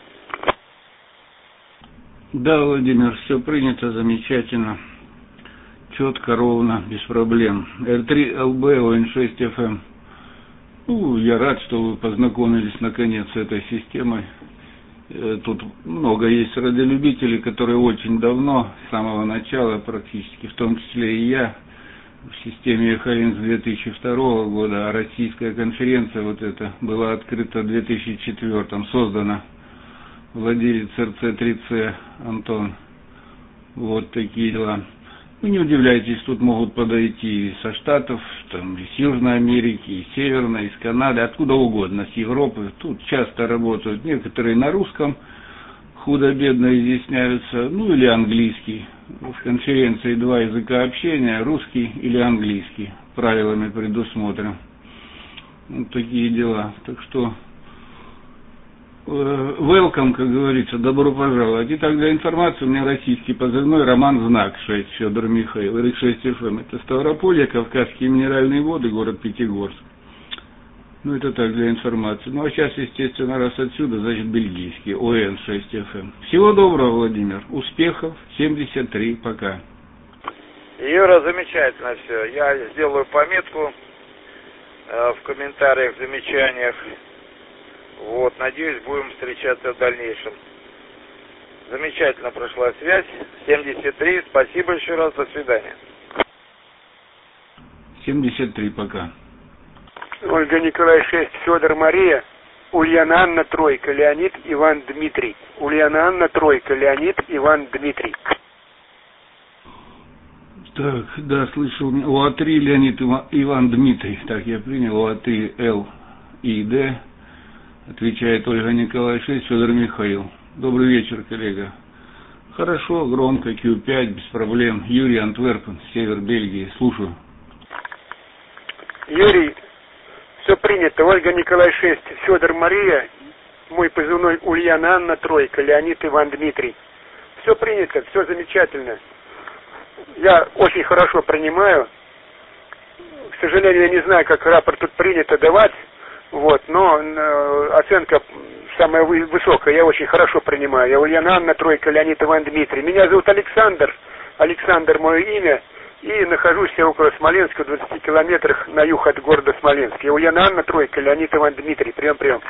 Да, Владимир, все принято, замечательно. Четко, ровно, без проблем. R3LB, ОН6 FM. Ну, я рад, что вы познакомились наконец с этой системой. Тут много есть радиолюбителей, которые очень давно, с самого начала практически, в том числе и я, в системе Эхолинк с 2002 года, а российская конференция вот эта была открыта в 2004, создана. Владелец РЦ-3Ц Антон. Вот такие дела. Вы не удивляйтесь, тут могут подойти и со Штатов, там, из Южной Америки, из Северной, из Канады, откуда угодно, с Европы. Тут часто работают некоторые на русском, худо-бедно изъясняются, ну или английский. В конференции 2 языка общения, русский или английский, правилами предусмотрено. Вот такие дела. Так что welcome, как говорится, добро пожаловать. Итак, для информации у меня российский позывной Роман Знак 6, Федор Михаил, R6 FM. Это Ставрополье, Кавказские минеральные воды, город Пятигорск. Ну, это так, для информации. Ну, а сейчас, естественно, раз отсюда, значит, бельгийский, ОН6 FM. Всего доброго, Владимир. Успехов. 73. Пока. Юра, замечательно все. Я сделаю пометку в комментариях, в замечаниях. Вот, надеюсь, будем встречаться в дальнейшем. Замечательно прошла связь. 73, спасибо еще раз, до свидания. 73 пока. Ольга Николай 6, Федор Мария, Ульяна Анна тройка, Леонид Иван Дмитрий. Ульяна Анна тройка, Леонид Иван Дмитрий. Так, да, слышал. УА-3 Леонид Иван Дмитрий. Так, я принял. УА-3 Л и Д. Отвечает Ольга Николай 6, Федор Михаил. Добрый вечер, коллега. Хорошо, громко, Q5, без проблем. Юрий Антверпен, север Бельгии. Слушаю. Юрий, все принято. Ольга Николай 6, Федор Мария, мой позывной Ульяна Анна тройка, Леонид Иван Дмитрий. Все принято, все замечательно. Я очень хорошо принимаю. К сожалению, я не знаю, как рапорт тут принято давать, вот, но оценка самая высокая, я очень хорошо принимаю. Я Ульяна Анна тройка, Леонид Иван Дмитрий. Меня зовут Александр. Александр мое имя. И нахожусь я около Смоленска, в 20 километрах на юг от города Смоленск. Я Ульяна Анна тройка, Леонид Иван Дмитрий. Прием.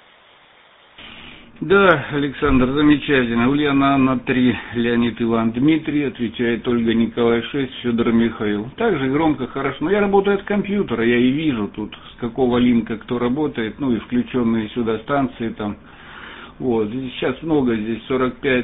Да, Александр, замечательно. Ульяна Анна 3, Леонид Иван Дмитрий, отвечает Ольга Николай 6, Федор Михаил. Также громко, хорошо. Но я работаю от компьютера, я и вижу тут, с какого линка кто работает, ну и включенные сюда станции там. Вот, сейчас много здесь, 45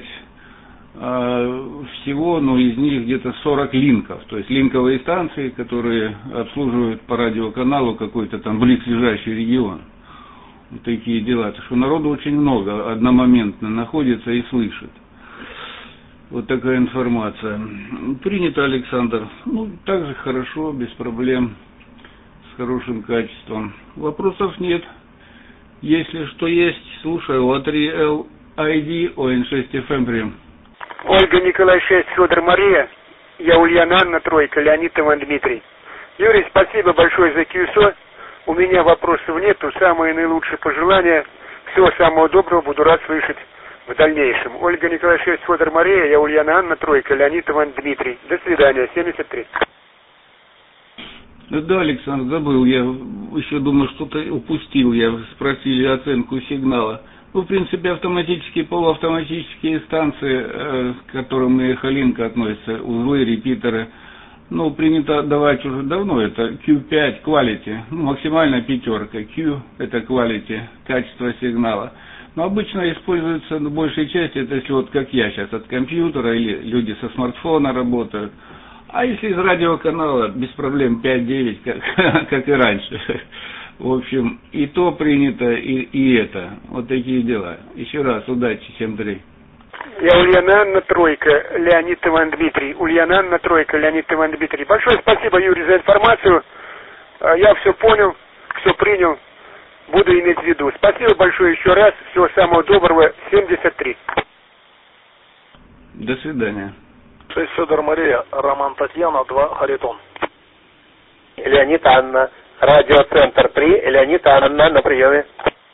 всего, но из них где-то 40 линков. То есть линковые станции, которые обслуживают по радиоканалу какой-то там близлежащий регион. Вот такие дела. Так что народу очень много одномоментно находится и слышит. Вот такая информация. Принято, Александр. Ну, также хорошо, без проблем, с хорошим качеством. Вопросов нет. Если что есть, слушаю. УА-3 LID, ОН6 FM прием. Ольга Николай 6, Федор Мария. Я Ульяна Анна тройка, Леонид Иван Дмитрий. Юрий, спасибо большое за КЮСО. У меня вопросов нету. Самые наилучшие пожелания. Всего самого доброго. Буду рад слышать в дальнейшем. Ольга Николай 6, Федор Мария. Я Ульяна Анна тройка, Леонид Иван Дмитрий. До свидания. 73. Да, Александр, забыл. Я еще думаю, что-то упустил. Я спросили оценку сигнала. Ну, в принципе, автоматические, полуавтоматические станции, к которым эхолинка относится, узлы, репитеры, ну, принято давать уже давно, это Q5 quality, ну, максимальная пятерка, Q это quality, качество сигнала. Но обычно используется, в большей части, это если вот как я сейчас от компьютера или люди со смартфона работают. А если из радиоканала, без проблем 5-9, как и раньше. В общем, и то принято, и это. Вот такие дела. Еще раз, удачи, 7-3. Я Ульяна Анна тройка, Леонид Иван Дмитрий. Ульяна Анна тройка, Леонид Иван Дмитрий. Большое спасибо, Юрий, за информацию. Я все понял, все принял, буду иметь в виду. Спасибо большое еще раз. Всего самого доброго. 73. До свидания. 6, Федор Мария, Роман Татьяна, 2, Харитон. Леонид Анна. Радиоцентр 3, Леонид Анна на приеме.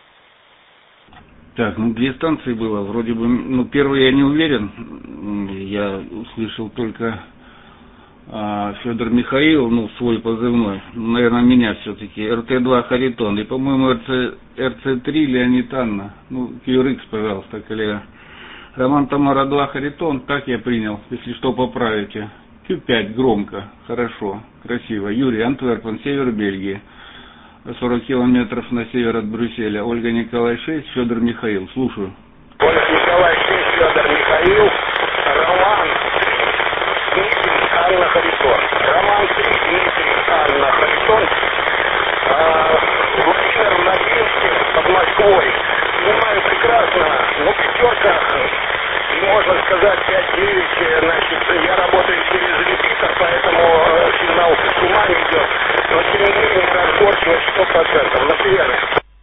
Так, ну 2 станции было, вроде бы, ну первый я не уверен, я услышал только Федор Михаил, ну свой позывной, наверное меня все-таки, РТ-2 Харитон, и по-моему РЦ-3 Леонид Анна, ну QRX, пожалуйста, коллега. Роман Тамара 2 Харитон, так я принял, если что поправите. Q5 громко, хорошо, красиво. Юрий Антверпен, север Бельгии. 40 километров на север от Брюсселя. Ольга Николай 6, Федор Михаил. Слушаю. Ольга Николай 6, Федор Михаил. Роман Дмитрий, Анна Харитон. Роман Дмитрий, Анна Харитон. Владимир Ногинский под Москвой. Понимаю прекрасно, но пятерка, можно сказать, 5-9, значит, я работаю через репитер, поэтому сигнал с ума не идет, но тем не менее разборчивость 100%. Например.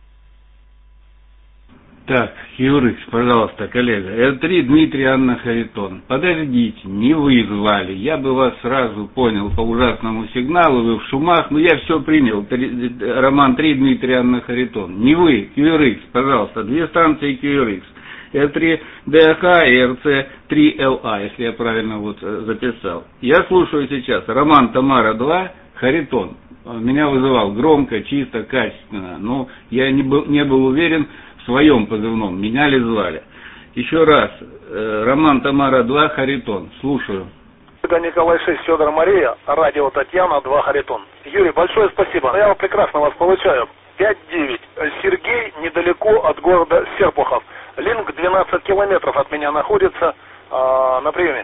Так, QRX, пожалуйста, коллега. Р3 Дмитрий Анна Харитон. Подождите, не вы звали. Я бы вас сразу понял по ужасному сигналу, вы в шумах, но я все принял. Роман 3 Дмитрий Анна Харитон. Не вы, QRX, пожалуйста. 2 станции QRX. Р3 ДХ и РЦ3 ЛА, если я правильно вот записал. Я слушаю сейчас. Роман Тамара 2, Харитон. Меня вызывал громко, чисто, качественно. Но я не был уверен в своем позывном. Меня ли звали? Еще раз. Роман Тамара 2, Харитон. Слушаю. Николай 6, Федор Мария, радио Татьяна 2, Харитон. Юрий, большое спасибо. Я прекрасно вас получаю. 5-9. Сергей, недалеко от города Серпухов. Линк 12 километров от меня находится на приеме.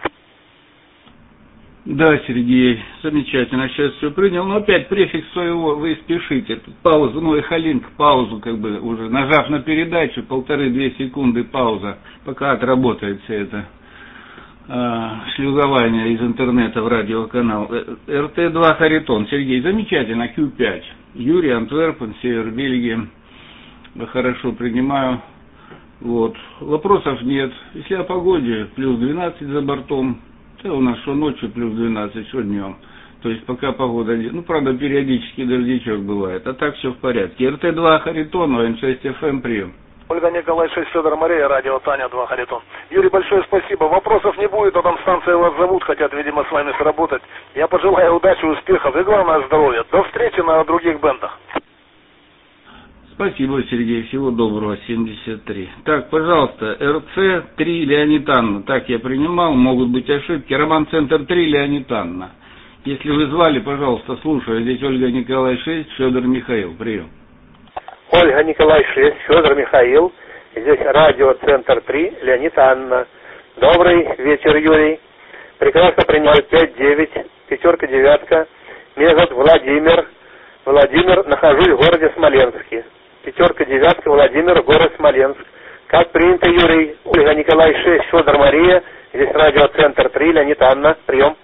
Да, Сергей, замечательно, сейчас все принял, но опять префикс своего вы спешите, паузу, ну эхолинк, паузу как бы уже, нажав на передачу, 1,5-2 секунды пауза, пока отработает все это шлюзование из интернета в радиоканал. РТ-2 Харитон, Сергей, замечательно, Q5, Юрий, Антверпен, Север Бельгии, хорошо принимаю, вот, вопросов нет, если о погоде, плюс 12 за бортом, у нас что ночью плюс 12, что днем. То есть пока погода... Ну, правда, периодически дождичок бывает. А так все в порядке. РТ-2 Харитон, ОН6 ФМ, прием. Ольга Николай 6, Федор Мария, радио Таня 2, Харитон. Юрий, большое спасибо. Вопросов не будет, а там станция вас зовут, хотят, видимо, с вами сработать. Я пожелаю удачи, успехов и, главное, здоровья. До встречи на других бендах. Спасибо, Сергей, всего доброго, 73. Так, пожалуйста, РЦ-3 Леонид Анна, так я принимал, могут быть ошибки. Роман Центр 3 Леонид Анна. Если вы звали, пожалуйста, слушаю. Здесь Ольга Николай 6, Федор Михаил, прием. Ольга Николай 6, Федор Михаил. Здесь радио Центр 3 Леонид Анна. Добрый вечер, Юрий. Прекрасно принимаю 5-9, 5-9. Меня зовут Владимир. Владимир, нахожусь в городе Смоленске. 5-9, Владимир, город Смоленск. Как принято, Юрий, Ольга Николай 6, Федор Мария. Здесь радиоцентр 3, Леонид Анна. Прием.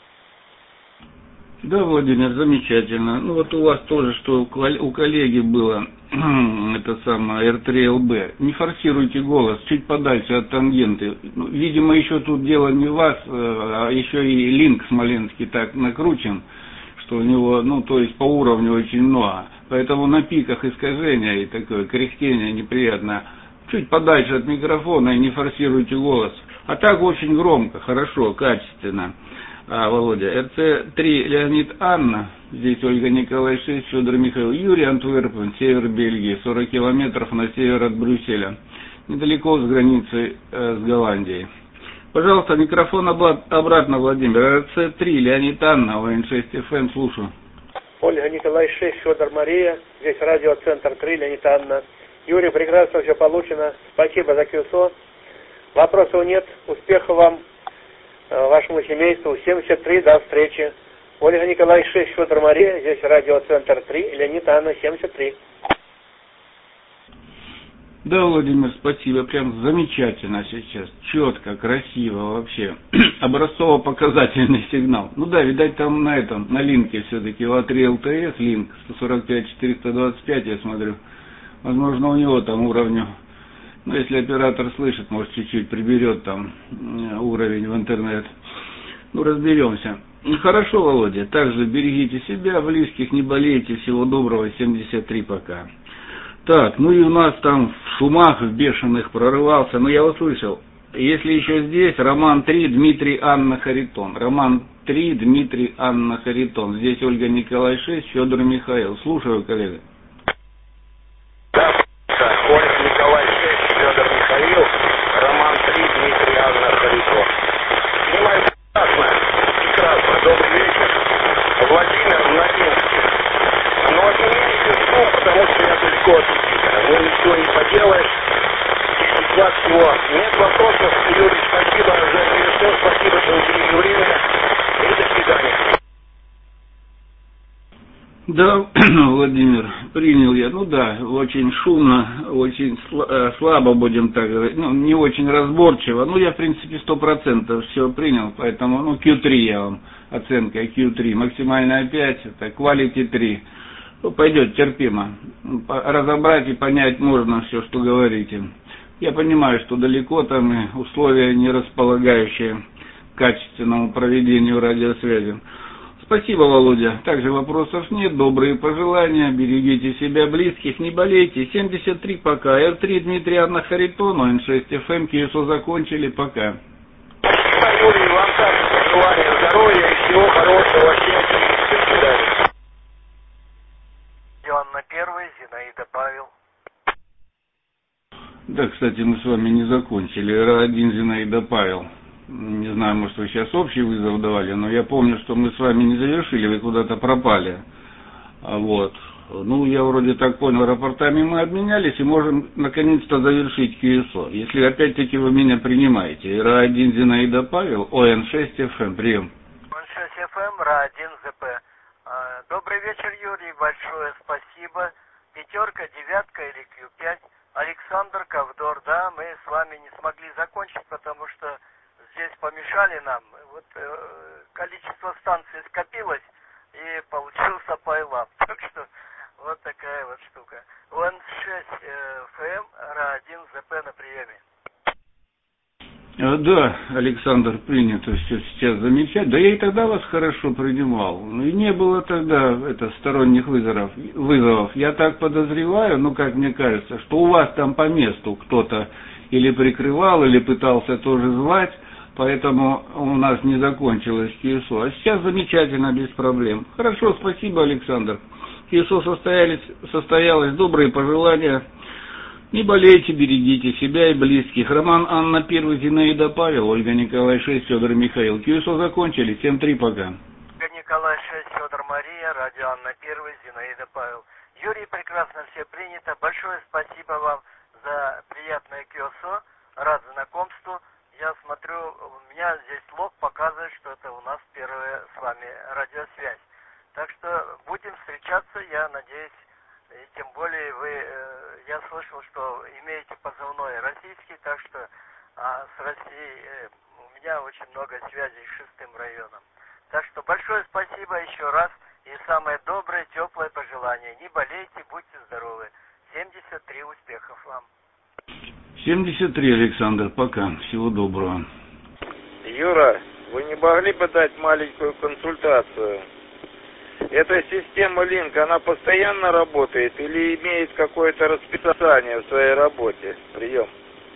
Да, Владимир, замечательно. Ну вот у вас тоже, что у коллеги было, это самое, R3LB. Не форсируйте голос, чуть подальше от тангенты. Ну, видимо, еще тут дело не в вас, а еще и линк смоленский так накручен, что у него, ну, то есть по уровню очень много. Поэтому на пиках искажения и такое кряхтение неприятно. Чуть подальше от микрофона и не форсируйте голос. А так очень громко, хорошо, качественно. Володя, РЦ-3 Леонид Анна, здесь Ольга Николай 6, Федор Михаил, Юрий, Антверпен, север Бельгии, 40 километров на север от Брюсселя, недалеко с границы с Голландией. Пожалуйста, микрофон обратно, Владимир. РЦ-3 Леонид Анна, ОН6 ФМ, слушаю. Ольга Николай 6, Федор Мария, здесь радиоцентр 3 Леонид Анна. Юрий, прекрасно все получено, спасибо за КЮСО. Вопросов нет, успехов вам, вашему семейству. 73, до встречи. Ольга Николай 6, Федор Мария, здесь радиоцентр 3, Леонид Анна, 73. Да, Владимир, спасибо, прям замечательно сейчас, четко, красиво вообще, образцово-показательный сигнал. Ну да, видать там на линке все-таки ЛА-3 ЛТС, линк 145-425, я смотрю, возможно у него там уровню, ну если оператор слышит, может чуть-чуть приберет там уровень в интернет, ну разберемся. Хорошо, Володя, также берегите себя, близких, не болейте, всего доброго, 73 пока. Так, ну и у нас там в шумах в бешеных прорывался, но я услышал, если еще здесь, Роман 3, Дмитрий, Анна, Харитон. Роман 3, Дмитрий, Анна, Харитон. Здесь Ольга Николай 6, Федор Михаил. Слушаю, коллега. Да, Ольга Николай 6, Федор Михаил, Роман 3, Дмитрий, Анна, Харитон. Понимаю, прекрасно, добрый вечер. Владимир, Новинский. Но отмените шум, потому что я далеко от эфира. Ну ничего не поделаешь. 10 вас всего. Нет вопросов. Юрий, спасибо за КСО, спасибо, что уделили время. И до свидания. Да, Владимир, принял я. Ну да, очень шумно, очень слабо, будем так говорить. Ну, не очень разборчиво. Ну, я, в принципе, 100% все принял. Поэтому, ну, Q3 я вам оценка, Q3. Максимальная 5, это quality 3. Ну, пойдет терпимо. Разобрать и понять можно все, что говорите. Я понимаю, что далеко там и условия не располагающие к качественному проведению радиосвязи. Спасибо, Володя. Также вопросов нет. Добрые пожелания. Берегите себя, близких, не болейте. 73 пока. R3 Дмитрий, Анна, Харитон, Н6 ФМ, КСО закончили. Пока. Юрий, вам также пожелания здоровья и всего хорошего. Всем до свидания. Да, кстати, мы с вами не закончили. Ра-1 Зинаида Павел. Не знаю, может, вы сейчас общий вызов давали, но я помню, что мы с вами не завершили, вы куда-то пропали. Вот. Ну, я вроде так понял, рапортами мы обменялись и можем наконец-то завершить QSO. Если опять-таки вы меня принимаете. Ра-1 Зинаида Павел, ОН6 FM, прием. ОН6 FM, Ра-1 ЗП. Добрый вечер, Юрий, большое спасибо. Пятерка, девятка или Q5. Александр Ковдор, да, мы с вами не смогли закончить, потому что здесь помешали нам. Вот количество станций скопилось и получился пайлап. Так что вот такая вот штука. ОН6 ФМ, Ра-1 ЗП на приеме. Да, Александр, принято все сейчас замечать. Да я и тогда вас хорошо принимал. И не было тогда сторонних вызовов. Я так подозреваю, ну как мне кажется, что у вас там по месту кто-то или прикрывал, или пытался тоже звать, поэтому у нас не закончилось QSO. А сейчас замечательно, без проблем. Хорошо, спасибо, Александр. QSO состоялось, добрые пожелания. Не болейте, берегите себя и близких. Роман Анна 1, Зинаида Павел, Ольга Николай 6, Федор Михаил. QSO закончили, 7-3 пока. Ольга Николай 6, Федор Мария, радио Анна 1, Зинаида Павел. Юрий, прекрасно все принято. Большое спасибо вам за приятное QSO. Рад знакомству. Я смотрю, у меня здесь лог показывает, что это у нас первая с вами радиосвязь. Так что будем встречаться, я надеюсь. И тем более я слышал, что имеете позывной российский, так что с Россией у меня очень много связей с 6-м районом. Так что большое спасибо еще раз и самое доброе, теплое пожелание. Не болейте, будьте здоровы. 73 успехов вам. 73, Александр, пока. Всего доброго. Юра, вы не могли бы дать маленькую консультацию? Эта система Link, она постоянно работает или имеет какое-то расписание в своей работе? Прием.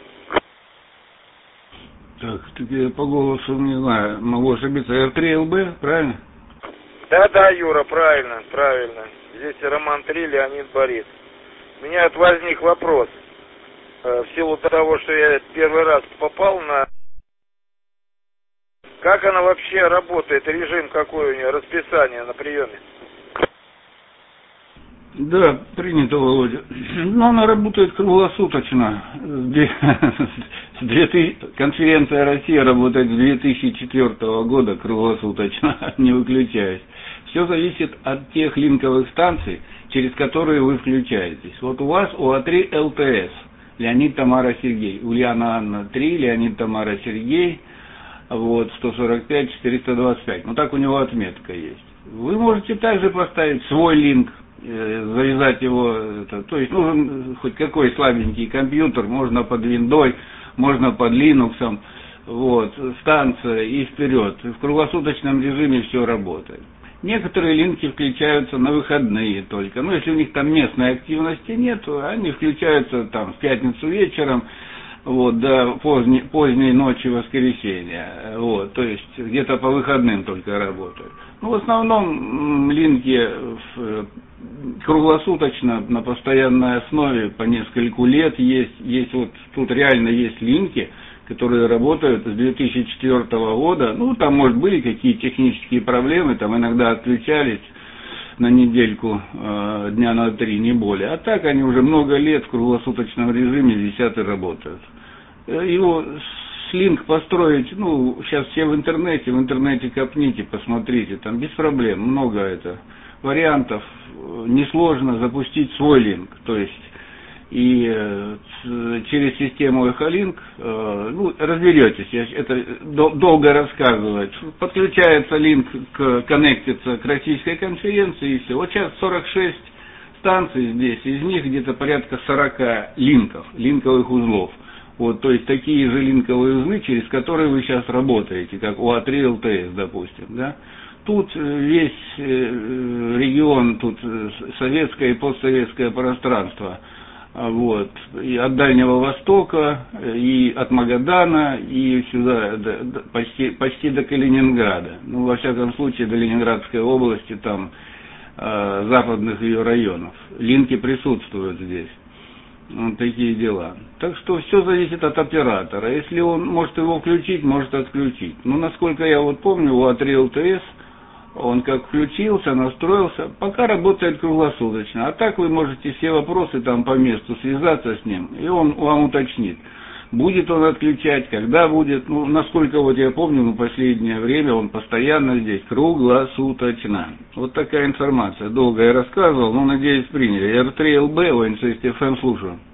Так, я по голосу не знаю, могу ошибиться. R3LB, правильно? Да, Юра, правильно. Здесь Роман 3, Леонид Борис. У меня возник вопрос. В силу того, что я первый раз попал на... Как она вообще работает? Режим какой у нее? Расписание на приеме? Да, принято, Володя. Но она работает круглосуточно. Конференция Россия работает с 2004 года круглосуточно, не выключаясь. Все зависит от тех линковых станций, через которые вы включаетесь. Вот у вас УА-3 ЛТС, Леонид, Тамара, Сергей. Ульяна Анна 3, Леонид, Тамара, Сергей. Вот, 145, 425. Ну, так у него отметка есть. Вы можете также поставить свой линк, завязать его, то есть нужен хоть какой слабенький компьютер, можно под виндой, можно под Linux, вот, станция и вперед. В круглосуточном режиме все работает. Некоторые линки включаются на выходные только. Ну, если у них там местной активности нет, они включаются там в пятницу вечером, вот, до поздней ночи воскресенья, вот, то есть где-то по выходным только работают. Ну, в основном линки круглосуточно на постоянной основе по нескольку лет есть вот тут реально есть линки, которые работают с 2004 года. Ну, там, может, были какие технические проблемы, там иногда отключались на недельку, дня на 3, не более. А так они уже много лет в круглосуточном режиме висят и работают. Его линк построить, ну, сейчас все в интернете копните, посмотрите, там без проблем, много вариантов, несложно запустить свой линк, то есть и через систему Echolink, ну, разберетесь, это долго рассказывать, подключается линк, коннектится к российской конференции и все. Вот сейчас 46 станций здесь, из них где-то порядка 40 линковых узлов. Вот, то есть такие же линковые узлы, через которые вы сейчас работаете, как УА-3 ЛТС, допустим, да. Тут весь регион, тут советское и постсоветское пространство, вот, и от Дальнего Востока, и от Магадана, и сюда, почти до Калининграда. Ну, во всяком случае, до Ленинградской области, там, западных ее районов. Линки присутствуют здесь. Вот такие дела. Так что все зависит от оператора. Если он может его включить, может отключить. Но насколько я вот помню, у Атри ЛТС, он как включился, настроился, пока работает круглосуточно. А так вы можете все вопросы там по месту связаться с ним, и он вам уточнит. Будет он отключать, когда будет, ну, насколько вот я помню, в последнее время он постоянно здесь, круглосуточно. Вот такая информация. Долго я рассказывал, но, надеюсь, приняли. R3LB, ОН6FM, слушаю.